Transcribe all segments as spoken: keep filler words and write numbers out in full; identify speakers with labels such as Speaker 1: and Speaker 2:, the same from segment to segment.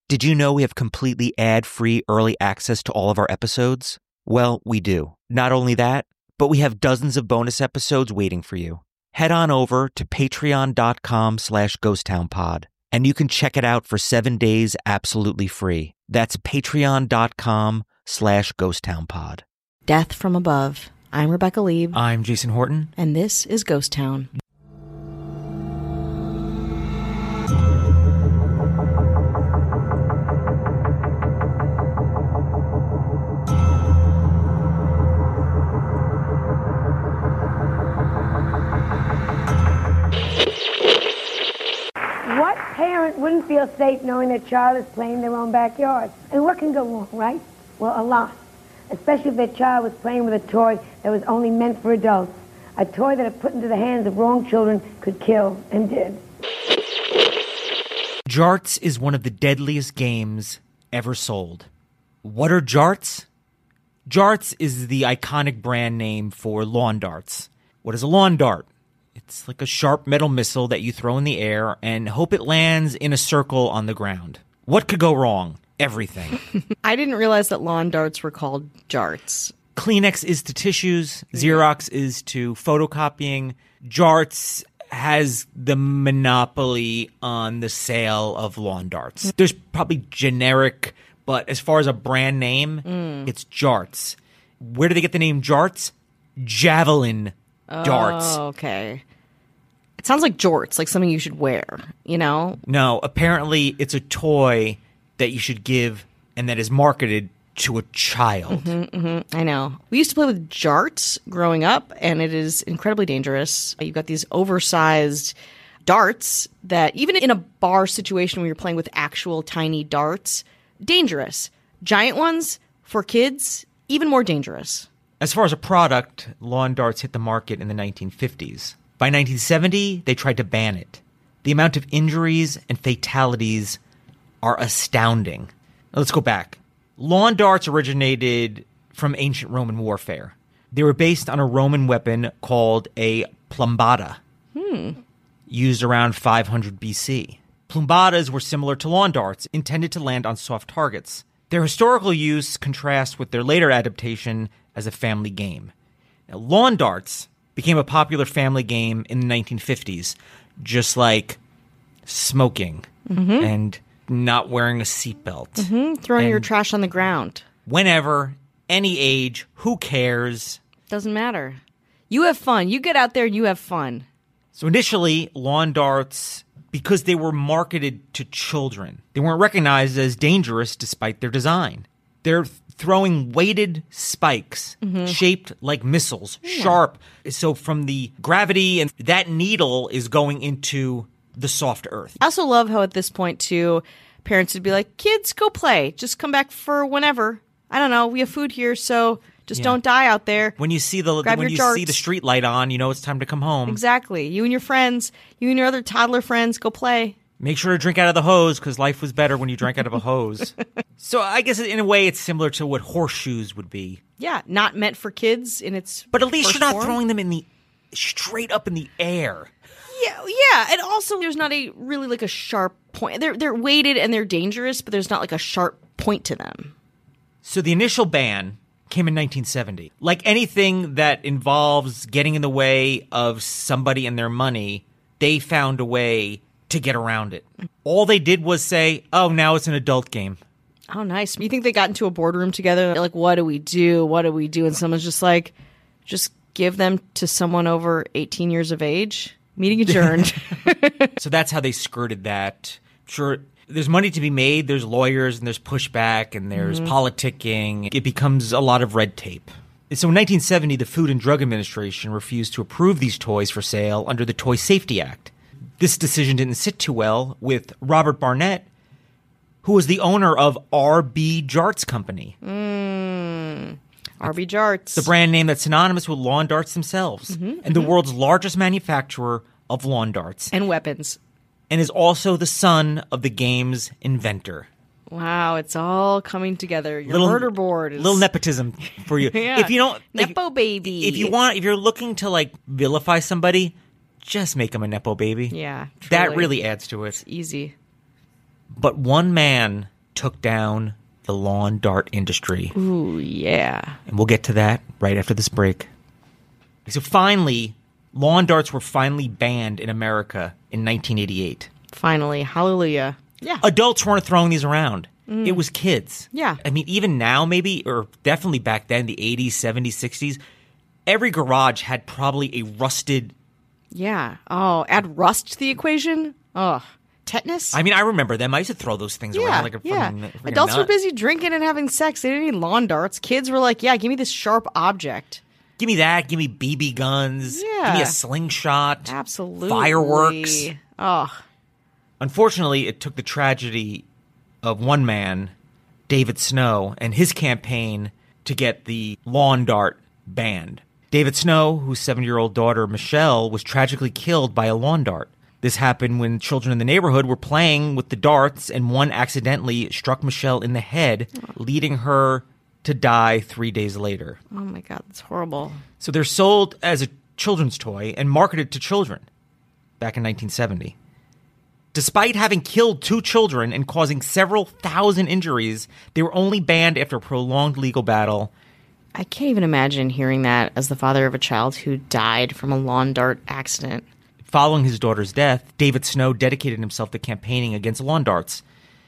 Speaker 1: Did you know we have completely ad-free early access to all of our episodes? Well, we do. Not only that, but we have dozens of bonus episodes waiting for you. Head on over to patreon.com slash ghosttownpod, and you can check it out for seven days absolutely free. That's patreon.com slash ghosttownpod.
Speaker 2: Death from Above. I'm Rebecca Lieb.
Speaker 1: I'm Jason Horton.
Speaker 2: And this is Ghost Town.
Speaker 3: What parent wouldn't feel safe knowing their child is playing in their own backyard? And what can go wrong, right? Well, a lot. Especially if their child was playing with a toy that was only meant for adults. A toy that if put into the hands of wrong children could kill, and did.
Speaker 1: Jarts is one of the deadliest games ever sold. What are Jarts? Jarts is the iconic brand name for lawn darts. What is a lawn dart? It's like a sharp metal missile that you throw in the air and hope it lands in a circle on the ground. What could go wrong? Everything.
Speaker 2: I didn't realize that lawn darts were called jarts.
Speaker 1: Kleenex is to tissues. Xerox is to photocopying. Jarts has the monopoly on the sale of lawn darts. There's probably generic, but as far as a brand name, mm. it's Jarts. Where do they get the name Jarts? Javelin darts.
Speaker 2: Oh, okay. It sounds like jorts, like something you should wear, you know?
Speaker 1: No, apparently it's a toy that you should give and that is marketed to a child.
Speaker 2: Mm-hmm, mm-hmm. I know. We used to play with jarts growing up, and it is incredibly dangerous. You've got these oversized darts that, even in a bar situation where you're playing with actual tiny darts, dangerous. Giant ones, for kids, even more dangerous.
Speaker 1: As far as a product, lawn darts hit the market in the nineteen fifties. By nineteen seventy, they tried to ban it. The amount of injuries and fatalities are astounding. Now, let's go back. Lawn darts originated from ancient Roman warfare. They were based on a Roman weapon called a plumbata,
Speaker 2: hmm.
Speaker 1: used around five hundred B C. Plumbatas were similar to lawn darts, intended to land on soft targets. Their historical use contrasts with their later adaptation as a family game. Now, lawn darts became a popular family game in the nineteen fifties, just like smoking
Speaker 2: mm-hmm.
Speaker 1: and not wearing a seatbelt.
Speaker 2: Mm-hmm. Throwing
Speaker 1: and
Speaker 2: your trash on the ground.
Speaker 1: Whenever, any age, who cares?
Speaker 2: Doesn't matter. You have fun. You get out there and you have fun.
Speaker 1: So initially, lawn darts, because they were marketed to children, they weren't recognized as dangerous despite their design. They're throwing weighted spikes mm-hmm. shaped like missiles, yeah. sharp. So from the gravity, and that needle is going into the soft earth.
Speaker 2: I also love how at this point, too, parents would be like, kids, go play. Just come back for whenever. I don't know. We have food here, so just yeah. don't die out there.
Speaker 1: When you see the
Speaker 2: Grab
Speaker 1: when you
Speaker 2: jarts.
Speaker 1: see the street light on, you know it's time to come home.
Speaker 2: Exactly. You and your friends, you and your other toddler friends, go play.
Speaker 1: Make sure to drink out of the hose, because life was better when you drank out of a hose. So I guess in a way it's similar to what horseshoes would be.
Speaker 2: Yeah, not meant for kids in its
Speaker 1: But at least you're not
Speaker 2: form.
Speaker 1: throwing them in the straight up in the air.
Speaker 2: Yeah, yeah, and also there's not a really like a sharp point. They're they're weighted and they're dangerous, but there's not like a sharp point to them.
Speaker 1: So the initial ban came in nineteen seventy. Like anything that involves getting in the way of somebody and their money, they found a way to get around it. All they did was say, oh, now it's an adult game.
Speaker 2: Oh, nice. You think they got into a boardroom together? They're like, what do we do? What do we do? And someone's just like, just give them to someone over eighteen years of age? Meeting adjourned.
Speaker 1: So that's how they skirted that. Sure, there's money to be made. There's lawyers and there's pushback and there's mm-hmm. politicking. It becomes a lot of red tape. So in nineteen seventy, the Food and Drug Administration refused to approve these toys for sale under the Toy Safety Act. This decision didn't sit too well with Robert Barnett, who was the owner of R B Jarts Company.
Speaker 2: Mm. R B Jarts.
Speaker 1: The brand name that's synonymous with lawn darts themselves.
Speaker 2: Mm-hmm,
Speaker 1: and
Speaker 2: mm-hmm.
Speaker 1: the world's largest manufacturer of lawn darts.
Speaker 2: And weapons.
Speaker 1: And is also the son of the game's inventor.
Speaker 2: Wow, it's all coming together. Your
Speaker 1: little,
Speaker 2: murder board is...
Speaker 1: Little nepotism for you.
Speaker 2: Yeah.
Speaker 1: If you don't...
Speaker 2: Nepo
Speaker 1: if,
Speaker 2: baby.
Speaker 1: If you want, if you're looking to, like, vilify somebody, just make them a Nepo baby.
Speaker 2: Yeah, truly.
Speaker 1: That really adds to it.
Speaker 2: It's easy.
Speaker 1: But one man took down the lawn dart industry.
Speaker 2: Ooh, yeah.
Speaker 1: And we'll get to that right after this break. So finally, lawn darts were finally banned in America in nineteen eighty-eight.
Speaker 2: Finally. Hallelujah. Yeah.
Speaker 1: Adults weren't throwing these around. Mm. It was kids.
Speaker 2: Yeah.
Speaker 1: I mean, even now maybe, or definitely back then, the eighties, seventies, sixties, every garage had probably a rusted...
Speaker 2: Yeah. Oh, add rust to the equation? Oh, tetanus?
Speaker 1: I mean, I remember them. I used to throw those things
Speaker 2: yeah,
Speaker 1: around like a
Speaker 2: yeah.
Speaker 1: freaking, freaking
Speaker 2: Adults
Speaker 1: nut.
Speaker 2: were busy drinking and having sex. They didn't need lawn darts. Kids were like, yeah, give me this sharp object.
Speaker 1: Give me that. Give me B B guns.
Speaker 2: Yeah.
Speaker 1: Give me a slingshot.
Speaker 2: Absolutely.
Speaker 1: Fireworks.
Speaker 2: Oh.
Speaker 1: Unfortunately, it took the tragedy of one man, David Snow, and his campaign to get the lawn dart banned. David Snow, whose seven-year-old daughter, Michelle, was tragically killed by a lawn dart. This happened when children in the neighborhood were playing with the darts, and one accidentally struck Michelle in the head, leading her to die three days later.
Speaker 2: Oh, my God. That's horrible.
Speaker 1: So they're sold as a children's toy and marketed to children back in nineteen seventy. Despite having killed two children and causing several thousand injuries, they were only banned after a prolonged legal battle.
Speaker 2: I can't even imagine hearing that as the father of a child who died from a lawn dart accident.
Speaker 1: Following his daughter's death, David Snow dedicated himself to campaigning against lawn darts.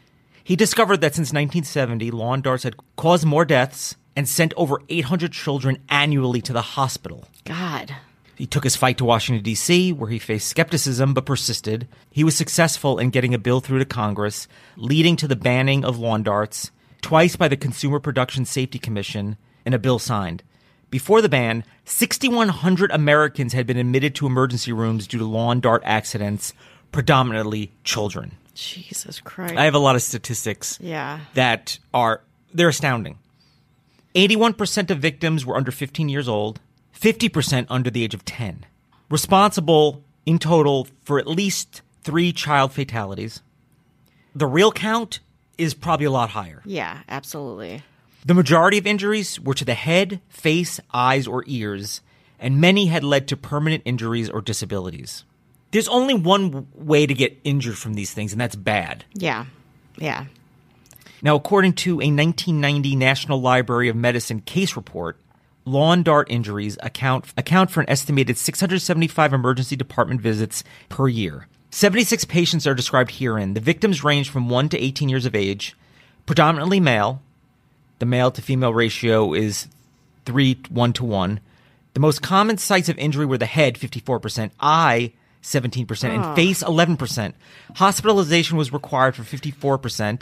Speaker 1: He discovered that since nineteen seventy, lawn darts had caused more deaths and sent over eight hundred children annually to the hospital.
Speaker 2: God.
Speaker 1: He took his fight to Washington, D C, where he faced skepticism but persisted. He was successful in getting a bill through to Congress, leading to the banning of lawn darts, twice by the Consumer Production Safety Commission, and a bill signed. Before the ban, six thousand one hundred Americans had been admitted to emergency rooms due to lawn dart accidents, predominantly children.
Speaker 2: Jesus Christ.
Speaker 1: I have a lot of statistics
Speaker 2: Yeah.
Speaker 1: that are, they're astounding. eighty-one percent of victims were under fifteen years old, fifty percent under the age of ten. Responsible in total for at least three child fatalities. The real count is probably a lot higher.
Speaker 2: Yeah, absolutely.
Speaker 1: The majority of injuries were to the head, face, eyes, or ears, and many had led to permanent injuries or disabilities. There's only one w- way to get injured from these things, and that's bad.
Speaker 2: Yeah. Yeah.
Speaker 1: Now, according to a nineteen ninety National Library of Medicine case report, lawn dart injuries account account for an estimated six hundred seventy-five emergency department visits per year. seventy-six patients are described herein. The victims range from one to eighteen years of age, predominantly male. The male to female ratio is three, one to one. The most common sites of injury were the head, fifty-four percent, eye, seventeen percent,
Speaker 2: Oh.
Speaker 1: and face, eleven percent. Hospitalization was required for fifty-four percent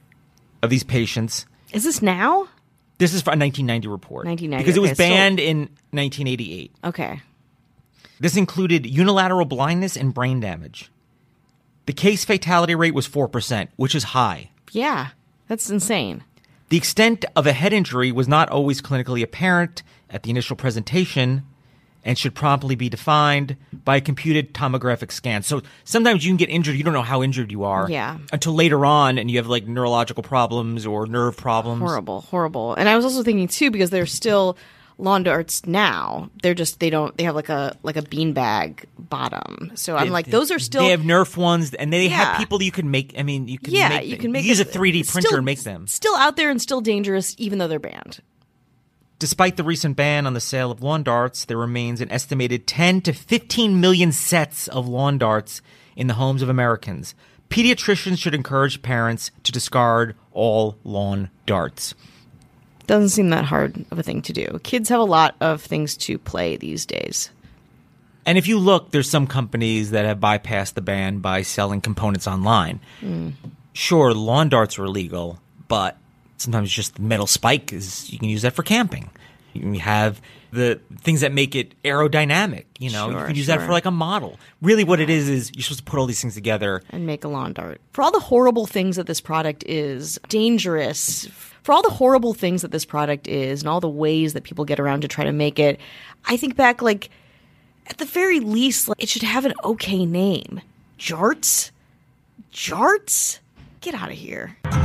Speaker 1: of these patients.
Speaker 2: Is this now?
Speaker 1: This is for a nineteen ninety report.
Speaker 2: nineteen ninety,
Speaker 1: Because it was
Speaker 2: okay, so-
Speaker 1: banned in nineteen eighty-eight.
Speaker 2: Okay.
Speaker 1: This included unilateral blindness and brain damage. The case fatality rate was four percent, which is high.
Speaker 2: Yeah. That's insane.
Speaker 1: The extent of a head injury was not always clinically apparent at the initial presentation and should promptly be defined by a computed tomographic scan. So sometimes you can get injured, you don't know how injured you are
Speaker 2: Yeah.
Speaker 1: until later on, and you have like neurological problems or nerve problems.
Speaker 2: Horrible, horrible. And I was also thinking too, because they're still lawn darts now. They're just they don't they have like a like a beanbag bottom. So I'm like, those are still
Speaker 1: They have Nerf ones, and they
Speaker 2: Yeah.
Speaker 1: have people you can make. I mean, you can
Speaker 2: yeah,
Speaker 1: make
Speaker 2: you
Speaker 1: them.
Speaker 2: can make
Speaker 1: use a
Speaker 2: it-
Speaker 1: three D
Speaker 2: it's
Speaker 1: printer
Speaker 2: still-
Speaker 1: and make them.
Speaker 2: Still out there and still dangerous, even though they're banned.
Speaker 1: Despite the recent ban on the sale of lawn darts, there remains an estimated ten to fifteen million sets of lawn darts in the homes of Americans. Pediatricians should encourage parents to discard all lawn darts.
Speaker 2: Doesn't seem that hard of a thing to do. Kids have a lot of things to play these days.
Speaker 1: And if you look, there's some companies that have bypassed the ban by selling components online.
Speaker 2: Mm.
Speaker 1: Sure, lawn darts are illegal, but sometimes just the metal spike is you can use that for camping. You can have the things that make it aerodynamic. You know, you
Speaker 2: Sure,
Speaker 1: can use that
Speaker 2: sure.
Speaker 1: for like a model. Really, what it is is you're supposed to put all these things together.
Speaker 2: And make a lawn dart. For all the horrible things that this product is, dangerous, for all the horrible things that this product is, and all the ways that people get around to try to make it, I think back, like, at the very least, like, it should have an okay name. Jarts? Jarts? Get out of here.